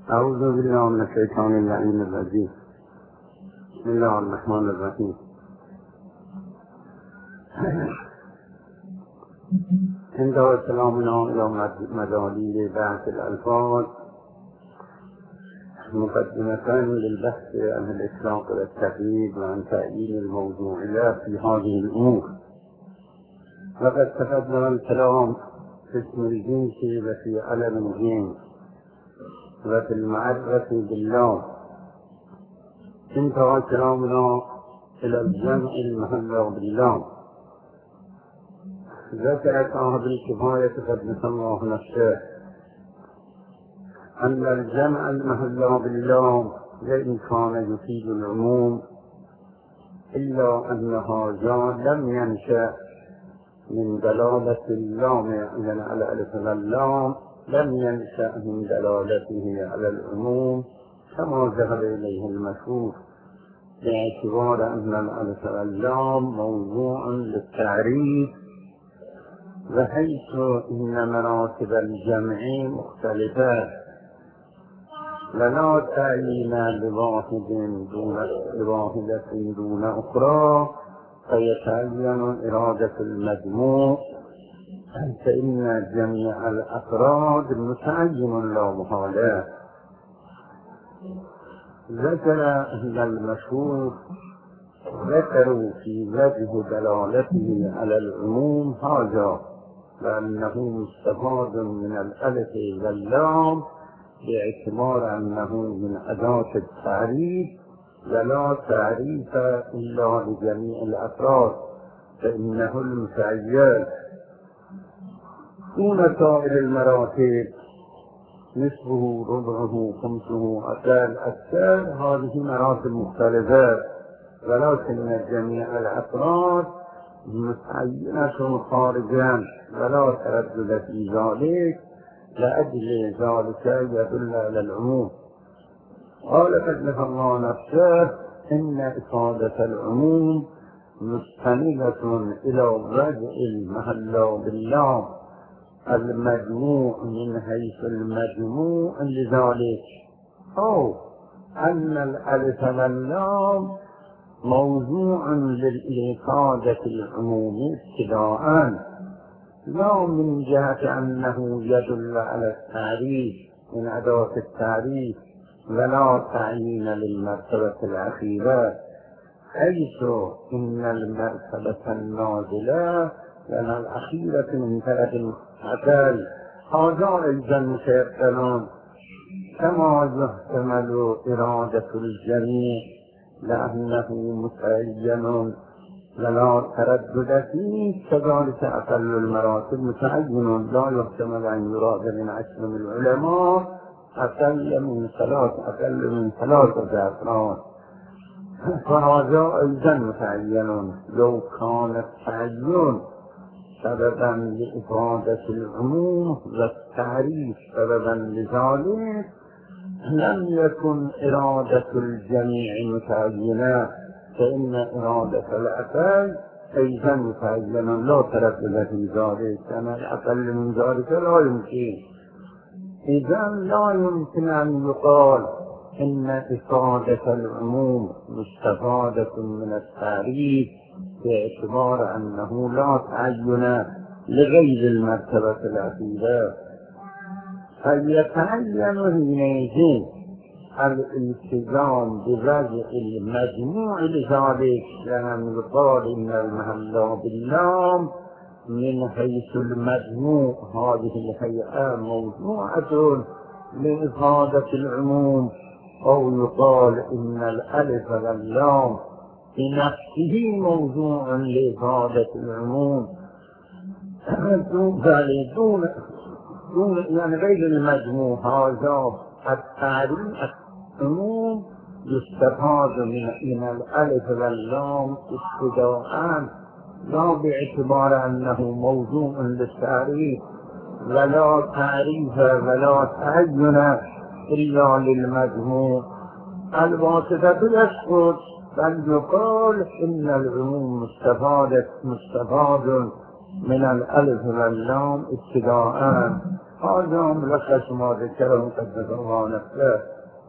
أعوذ بالله من الشيطان اللعين الرجيم. بسم الله الرحمن الرحيم. عند سلامنا إلى مداليل بحث الألفاظ مقدمة للبحث عن الإطلاق والتقييد وعن تعيين الموضوع له في هذه الأمور. وقد تقدم الكلام في اسم الجنس وفي علم الجنس وفي المعرفة بالله. انتهى كلامنا إلى الجمع المحل بالله. ذكر صاحب الكفاية قدس الله نفسه أن الجمع المحل بالله وإن كان يفيد العموم إلا أن هذا لم ينشأ من دلالة اللام يعني على الألف واللام، لم ينشأ من دلالته على العموم كما ذهب إليه المشهور، باعتبار أن الألف واللام موضوع للتعريف، وحيث إن مراتب الجمع مختلفة ولا تعيين لواحدة دون أخرى، فيتعين إرادة المجموع، فإن جميع الأفراد متعين لا محالة. ذكر أهل المشهور ذكروا في وجه دلالته على العموم هذا، لأنه مستفاد من الألف واللام باعتبار أنه من أداة التعريف، ولا تعريف إلا لجميع الأفراد، فإنه المتعين دون سائر المراتب، نصفه ربعه خمسه أكل أكثر، هذه مراتب مختلفة، ولكن جميع الأفراد متعينة خارجا ولا تردد في ذلك، لأجل ذلك يدل على العموم. قال قدس الله نفسه إن إفادة العموم مستندة إلى وجه المحل بالله المجموع من حيث المجموع لذلك، أو أن الألف واللام موضوع للإفادة العموم ابتداء، لا من جهة أنه يدل على التعريف من أداة التعريف، ولا تعيين للمرتبة الأخيرة، حيث إن المرتبة النازلة لأن الأخيرة من طرف العدل هذا أيضا متيقن، كما يحتمل إرادة الجميع لأنه متعين ولا تردد فيه، كذلك أقل المراتب متعين لا يحتمل أن يراد من عشر من العلماء أقل من ثلاثة أفراد، فهذا أيضا متعين. لو كان التعين سببا لإفادة العموم والتعريف سببا لذلك لم يكن إرادة الجميع متعينة، فإن إرادة الأقل أيضا متعينة لا تردد في ذلك، كما الأقل من ذلك لا يمكن. إذا لا يمكن أن يقال إن إفادة العموم مستفادة من التعريف باعتبار أنه لا تعين لغير المرتبة الأخيرة، فيتعين حينئذ الالتزام بوجه المجموع لذلك، لأن يقال إن المحل باللام من حيث المجموع هذه الهيئة موضوعة لإفادة العموم، أو يقال إن الألف واللام بنفسه موضوع لإفادة العموم دون يعني غير المجموع. هذا التعريف العموم يستفاد من الألف واللام ابتداء، لا باعتبار أنه موضوع للتعريف، ولا تعريف ولا تعين إلا للمجموع. الواسطة يسقط، بل يقال إن العموم مستفاد من الألف واللام ابتداء، هذا ملخص ما ذكره قدس الله نفسه.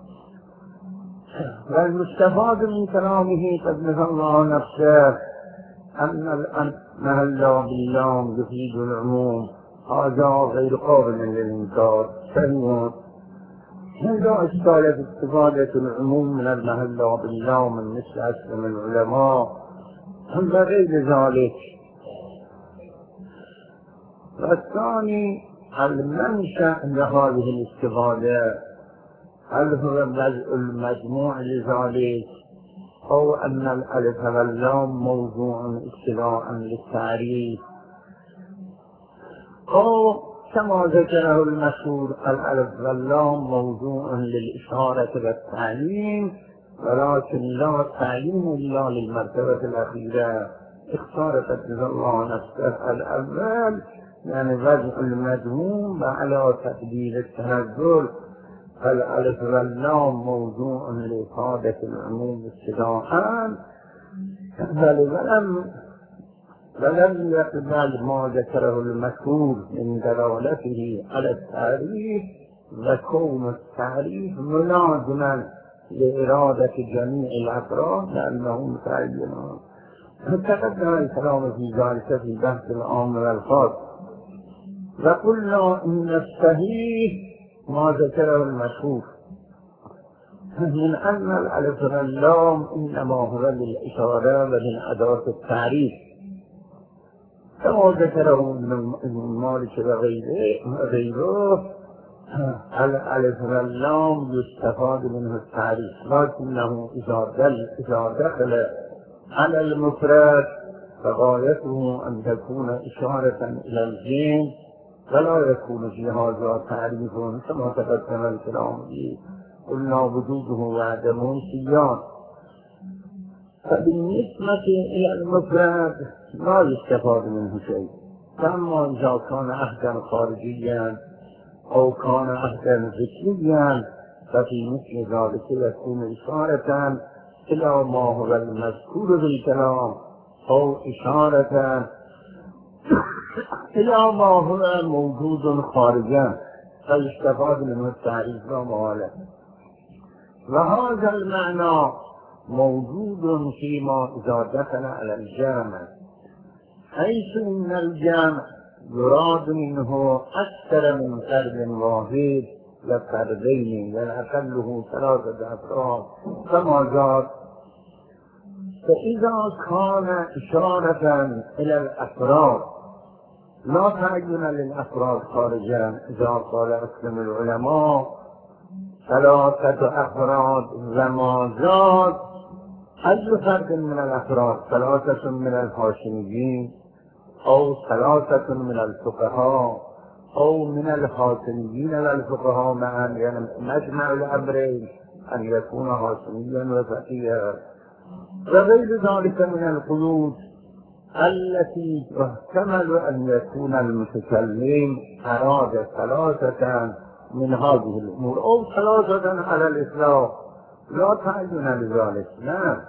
والمستفاد من كلامه قدس الله نفسه أن المهل باللام يفيد العموم، هذا غير قابل للإنكار. ثانيا، عند إشكال استفادة العموم من المهل باللام من مثل أسلم العلماء وغير ذلك. والثاني المنشأ لهذه الاستفادة، هل هو المجموع لذلك أو أن الألف واللام موضوع ابتداء للتعريف، أو كما ذكره المشهور الألف واللام موضوع للإشارة والتعليم، ولكن لا تعليم إلا للمرتبة الأخيرة. اختار قدس الله نفسه الأول، يعني وضع المذموم على تقدير التنزل. فالألف واللام موضوع لإفادة العموم ابتداء، ولم يقبل ما ذكره المشهور من دلالته على التعريف وكون التعريف ملازما لإرادة جميع الأفراد لأنه متعين. تقدم الكلام في ذلك في بحث العام والخاص، وقلنا إن الصحيح ما ذكره المشهور من أن الألف واللام إنما هو للإشارة ومن أداة التعريف، كما ذكره ابن مالك وغيره. الألف واللام يستفاد منه التعريف، لكنه إذا دخل على المفرد فغايته أن تكون إشارة إلى الجنس، فلا يكون في هذا تعريف كما تقدم الكلام به. قلنا وجوده وعدمه سيان. فبالنسبة إلى المفرد لا يستفاد منه شيء، فأما إذا كان عهدا خارجيا أو كان عهدا ذكريا ففي مثل ذلك يكون إشارة إلى ما هو المذكور بالكلام أو إشارة إلى ما هو موجود خارجا، فيستفاد منه التعريف لا محالة. وهذا المعنى موجود فيما إذا دخل على الجامع، حيث إن الجامع يراد منه أكثر من فرد واحد لفردين، لأقله 3 أفراد كما جاء. فإذا كان إشارة إلى الأفراد لا تعين للأفراد خارجا، إذا قال أسلم العلماء 3 أفراد وما زاد، أي فرد من الأفراد، 3 من الهاشميين أو 3 من الفقهاء أو من الهاشميين والفقهاء معا، يعني مجمع الأمرين أن يكون هاشميا وفقيها، وغير ذلك من القيود التي يحتمل أن يكون المتكلم أراد 3 من هذه الأمور أو 3 على الإطلاق، لا تعين لذلك. لا،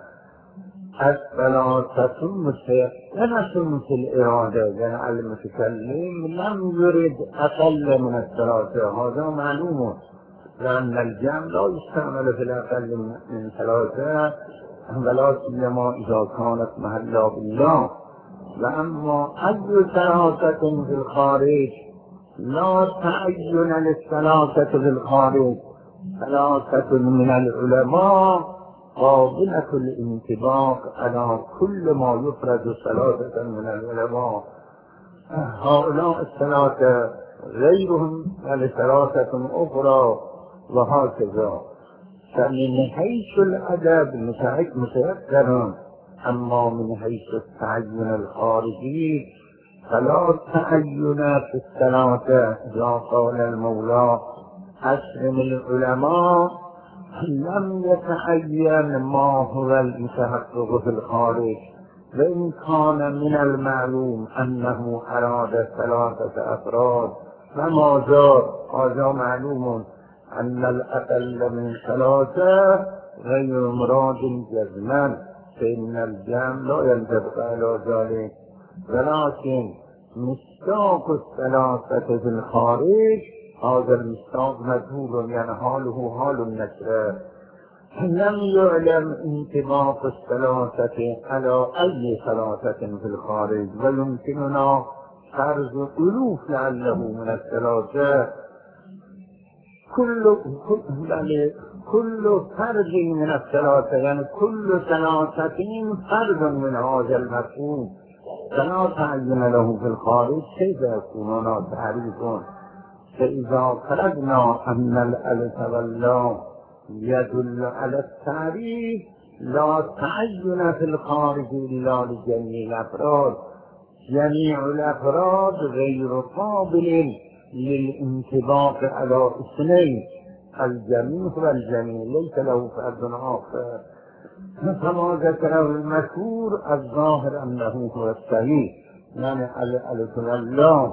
3 مثل الإرادة، يعني المتكلم لم يرد أقل من 3، هذا معلوم، لأن الجمع لا يستعمل في الأقل من 3 ولا سيما إذا كانت محلا بالله. وأما أي 3 في الخارج لا تعين لل3 في الخارج. 3 من العلماء قابلة الانطباق على كل ما يفرد 3 من العلماء، هؤلاء 3 غيرهم ل3 أخرى، وهكذا. فمن حيث الأدب متذكر، أما من حيث التعين الخارجي فلا تعين في 3. إذا قال المولى أسلم العلماء لم يتعين ما هو المتحقق في الخارج، وإن كان من المعلوم أنه أراد 3 أفراد فما زاد، هذا معلوم أن الأقل من 3 غير مراد جزما، فإن الجمع لا ينطبق على ذلك. ولكن مصداق 3 في الخارج هذا المصداق مجهول يعني حاله حال النكرة. لم يعلم انطباق الثلاثة على أي ثلاثة في الخارج، ويمكننا فرض ألوف لعله من الثلاثة. كل فرد من الثلاثة يعني كل ثلاثة فرد من هذا المفهوم، فلا تعين له في الخارج كيف يكونون تعريفون. فإذا فرضنا أن الألف واللام يدل على التعريف لا تعين في الخارج إلا لجميع الأفراد، جميع الأفراد غير قابل للانطباق على اثنين، الجميع والجميع ليس له فرد آخر. كما ذكره المشهور الظاهر أنه هو الصحيح، يعني الألف واللام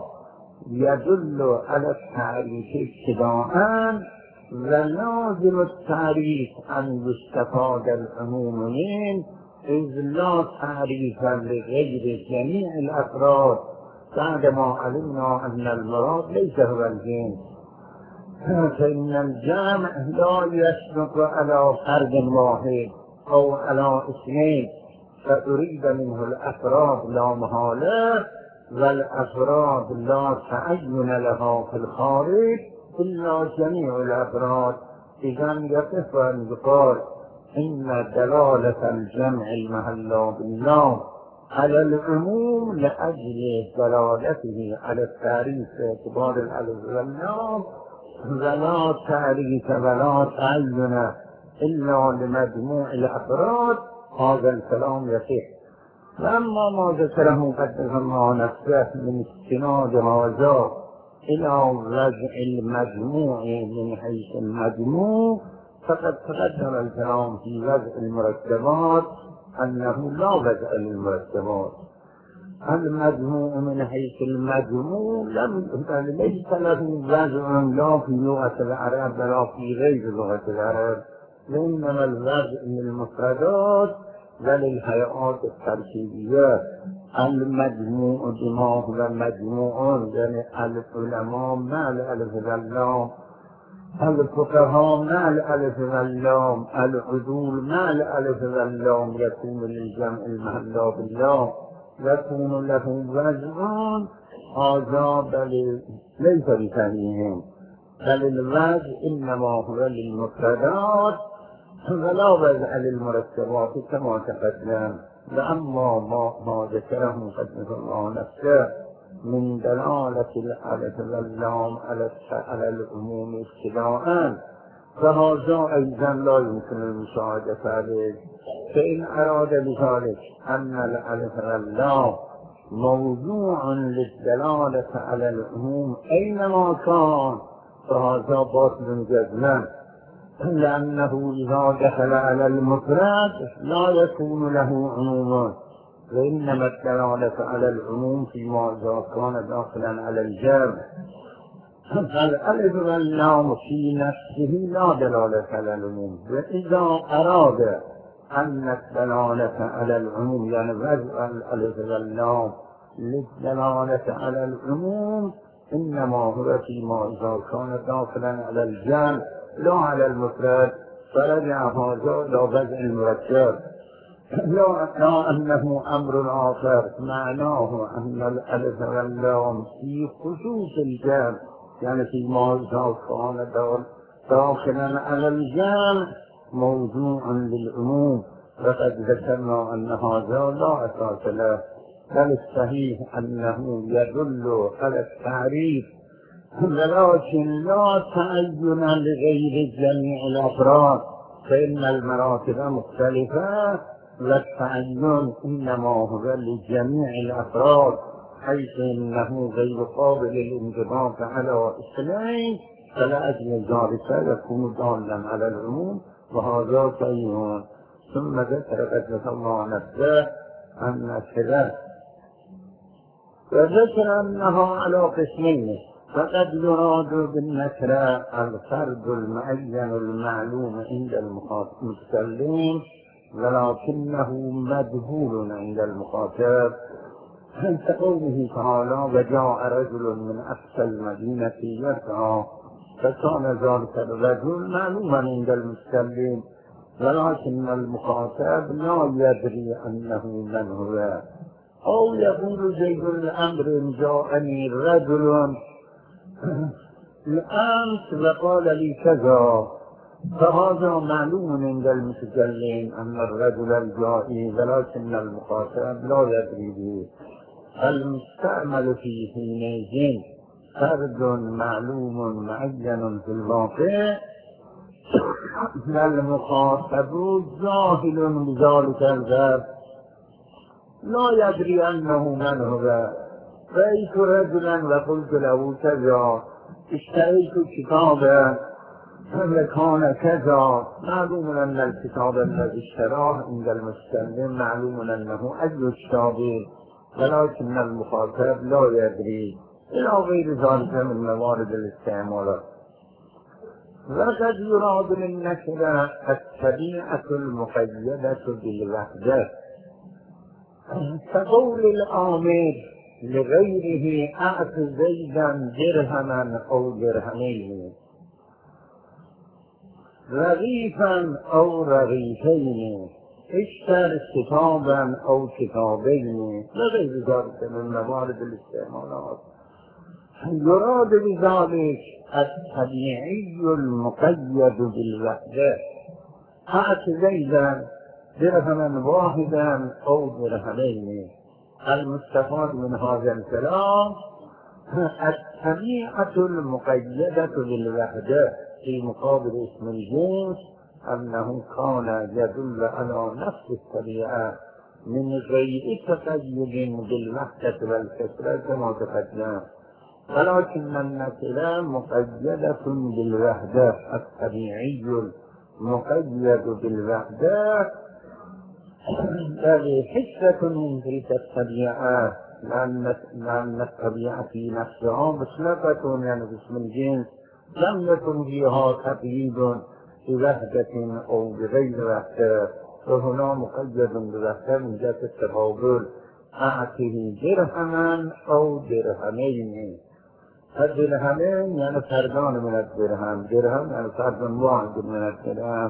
يدل على التعريف ابتداءً، ولازم التعريف أن يستفاد العموم منه، إذ لا تعريف لغير جميع الأفراد بعدما علمنا أن المراد ليس هو الجنس. فإن الجامع لا يشرط على فرد واحد أو على اثنين، فأريد منه الأفراد لا محالة، والأفراد لا تعين لها في الخارج إلا جميع الأفراد. إذا يقف أن يقال إن دلالة الجمع المحل بالله على العموم لأجل دلالته على التعريف باعتبار الألف واللام، ولا تعريف ولا تعين إلا لمجموع الأفراد، هذا الكلام يصح. وأما ما ذكره قدس الله نفسه من استناد هذا إلى وضع المجموع من حيث المجموع، فقد تقدم الكلام في وضع المركبات أنه لا وضع للمركبات. المجموع من حيث المجموع ليس له وضع لا في لغة العرب ولا في غير لغة العرب، وإنما الوضع للمفردات وللهيئات التركيبية. المجموع بما هو مجموع يعني العلماء مع الألف واللام، الفقهاء مع الألف واللام، العدول مع الألف واللام، يكون للجمع المحل بالله، يكون له وزن. هذا بل ليس بصحيح، بل الوزن إنما هو للمفردات ولا وزن للمركبات كما تقدم. وأما ما ذكره قدس الله نفسه من دلالة الألف واللام على العموم ابتداءً، فهذا أيضا لا يمكن المشاهدة عليه. فإن أراد بذلك أن الألف واللام موضوع للدلالة على العموم أينما كان، فهذا باطل جزما، لأنه إذا دخل على المفرد لا يكون له عموما، وإنما الدلالة على العموم فيما إذا كان داخلا على الجمع. فالألف واللام في نفسه لا دلالة على العموم. وإذا أراد أن الدلالة على العموم يعني وضع الألف واللام للدلالة على العموم إنما هو فيما إذا كان داخلا على الجمع لا على المفرد، فرجع هذا إلى وضع المركب. لا أنه أمر آخر معناه أن الألف واللام في خصوص الجمع يعني فيما إذا كان داخلا على الجمع موضوع للعموم، وقد ذكرنا أن هذا لا أساس له، بل الصحيح أنه يدل على التعريف، ولكن لا تعين لغير جميع الأفراد، فإن المراتب مختلفة، والتعين إنما هو لجميع الأفراد، حيث إنه غير قابل للانطباق على اثنين، فلأجل ذلك يكون دالا على العموم، وهذا صحيح. ثم ذكر قدس الله نفسه أن كذا، وذكر أنها على قسمين، فقد يراد بالنكرة الفرد المعين المعلوم عند المتكلم، ولكنه مجهول عند المخاطب. كقوله تعالى وجاء رجل من أقصى المدينة يسعى فكان ذلك الرجل معلوما عند المتكلم ولكن المخاطب لا يدري أنه من هو، أو يقول زيد الأمر جاءني رجل الأمس وقال لي كذا، فهذا معلوم عند المتكلم أن الرجل الجائي ولكن المخاطب لا يدري به. المستعمل في حينئذ فرد معلوم معين في الواقع والمخاطب جاهل بذلك الغرب لا يدري أنه من هو. رأيت رجلا وقلت له كذا، اشتريت كتابا فكان كذا، معلوم أن الكتاب الذي اشتراه عند المستلم معلوم أنه أي كتاب ولكن المخاطب لا يدري، إلى غير ذلك من موارد الاستعمال. وقد يراد بالنكرة الطبيعة المقيدة بالوحدة، كقول الآمر لغيره أعط زيدا درهما أو درهمين، رغيفا أو رغيفين، اشتر كتابا أو كتابين، وغير ذلك من موارد الاستعمالات. يراد بذلك الطبيعي المقيد بالوحدة، أعط زيدا درهما واحدا أو درهمين. المستفاد من هذا الكلام الطبيعة المقيدة بالوحدة في مقابل اسم الجنس، أنه كان يدل على نفس الطبيعة من غير تقيد بالوحدة والكثرة كما تقدم، ولكن النكرة مقيدة بالوحدة. الطبيعي المقيد بالوحدة هذه حسة من تلك الطبيعة، لأن الطبيعة في نفسها مطلقة يعني باسم الجنس لم يكن فيها تقييد بوحدة أو بغير وحدة، وهنا مقيد بوحدة من جهة التقابل، أعطه درهما أو درهمين. الدرهمين يعني فردان من الدرهم، درهم يعني فرد واحد من الدرهم.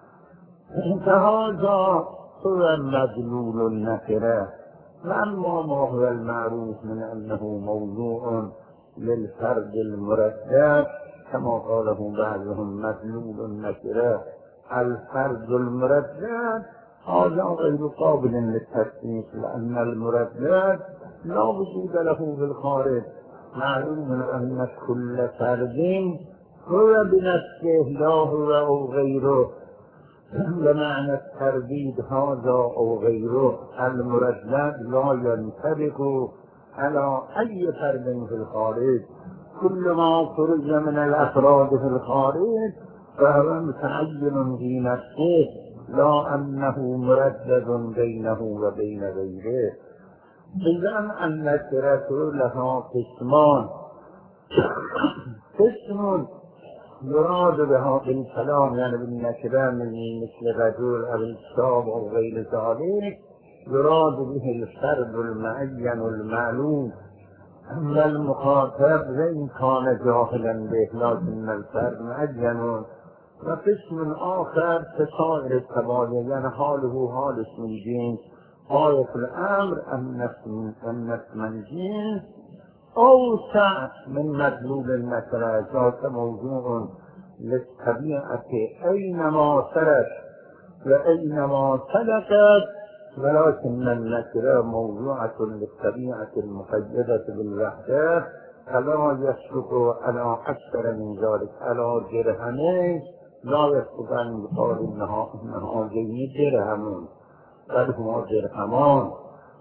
فهذا هو مدلول النكرة. وأما ما هو المعروف من أنه موضوع للفرد المردد كما قاله بعضهم مدلول النكرة الفرد المردد، هذا غير قابل للتصنيف، لأن المردد لا وجود له في الخارج. معلوم أن كل فرد هو بنفسه لا هو أو غيره، بمعنى الترديد هذا أو غيره. المردد لا ينطبق على أي فرد في الخارج، كل ما خرج من الأفراد في الخارج فهو متعين في نفسه، لا أنه مردد بينه وبين غيره. إذن النكرة لها قسمان، قسم يراد بها بالكلام يعني بالنكرة مثل رجل أو الكتاب أو غير ذلك، يراد به الفرد المعين المعلوم، أما المخاطب وإن كان جاهلا به لكن الفرد معين. وقسم آخر كسائر التباين يعني حاله حال اسم الجنس، غاية الأمر أن اسم الجنس أوسع من مدلول النكرة، ذات موضوع للطبيعة أينما سرت وأينما سلكت، ولكن النكرة موضوعة للطبيعة المقيدة بالوحدة، فلا يسلك على أكثر من ذلك. على درهمين لا يسلك أن يقال إنها هذين درهمين، بل هما درهمان.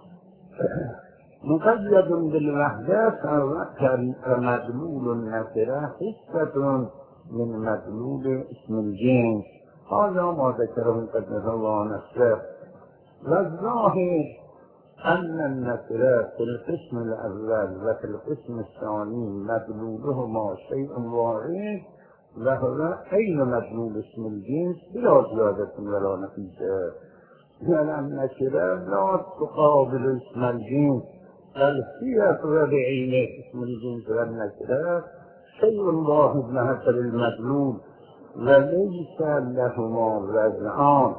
مقيد بالوحدة كمدلول النكرة حسة من مدلول اسم الجنس، هذا ما ذكره قدس الله نفسه. والظاهر أن النكرة في القسم الأول وفي القسم الثاني مدلولهما شيء واحد، وهو أين مدلول اسم الجنس بلا زيادة ولا نقيص، لأن النكرة لا تقابل اسم الجنس الحية وبعينه اسم الجنس والنكرة شيء واحد بحسب المطلوب وليس لهما وزنان.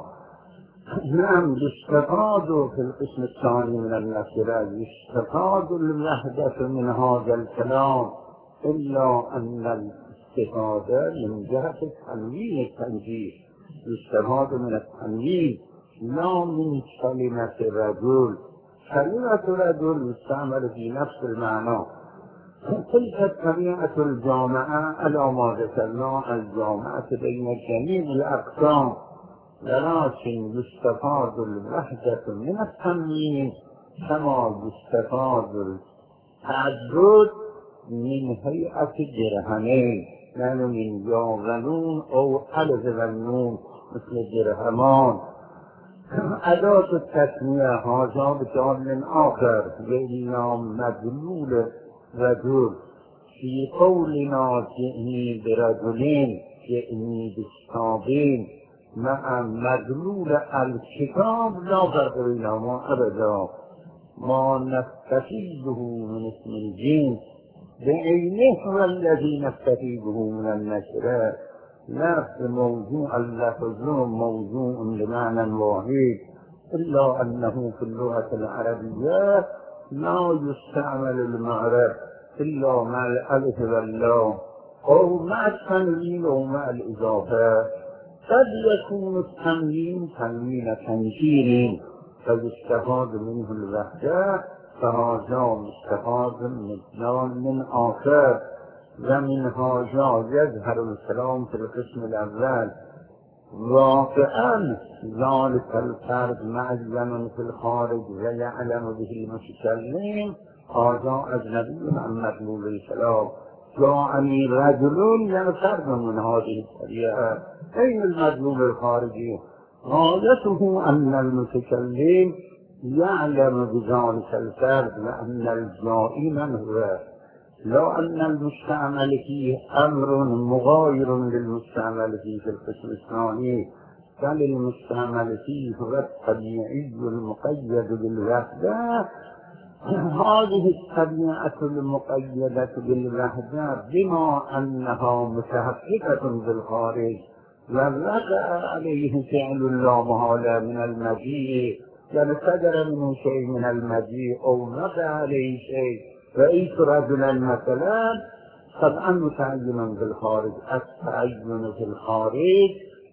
نعم يستفاد في القسم الثاني من النكرة يستفاد الوحدة من هذا الكلام، إلا أن الاستفادة من جهة التنوين التنزيه، يستفاد من التنوين لا من كلمة رجل. كلمة رجل يستعمل في نفس المعنى، تلك الطبيعة الجامعة على ما ذكرنا الجامعة بين جميع الأقسام، ولكن يستفاد الوحدة من التنوين كما يستفاد التعدد من هيئة الدرهمين، يعني من جاغنون أو ألف والنون مثل الدرهمان. أداة التسمية هذا بجانب آخر وإلا مدلول رجل في قولنا جئني برجلين جئني بكتابين مع مدلول الكتاب لا فرق بينهما أبدا. ما نستفيده من اسم الجنس بعينه هو الذي نستفيده من النكرة، نفس موضوع اللفظ موضوع بمعنى واحد، إلا أنه في اللغة العربية لا يستعمل المعرب إلا مع الألف واللام أو مع التنوين أو مع الإضافة. قد يكون التنوين تنوين تنكير فيستفاد منه الوحدة، فهذا مستفاد من آخر، ومن هذا يظهر الكلام في القسم الأول. واقعا ذلك الفرد معين في الخارج ويعلم به المتكلم هذا أجنبي عن مطلوب الكلام. يعني رجل يعني فرد من هذه الطريقة. أين المطلوب الخارجي؟ غايته أن المتكلم يعلم بذلك الفرد وأن الجائي من هو، لو أن المستعمل فيه أمر مغاير للمستعمل فيه في القسم الثاني، بل المستعمل فيه هو الطبيعي المقيد بالوحدة. هذه الطبيعة المقيدة بالوحدة بما أنها متحققة بالخارج ووقع عليه فعل لا محالة من المجيء، يعني صدر منه شيء من المجيء أو وقع عليه شيء، رأيت رجلا مثلا طبعا متعين بالخارج. التعين في الخارج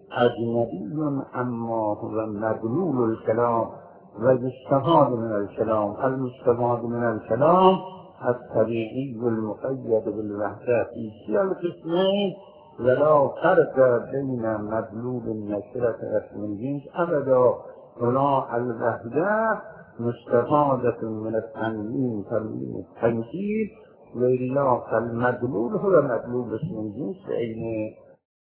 أجنبي أما هو مدلول الكلام ويستفاد من الكلام. المستفاد من الكلام الطبيعي المقيد بالوحدة في كلا القسمين، ولا فرق بين مدلول النكرة واسم الجنس أبدا. هنا الوحدة مستفادة من التنوين تنوين التنكير، وإلا فالمدلول هو مدلول اسم الجنس عينه.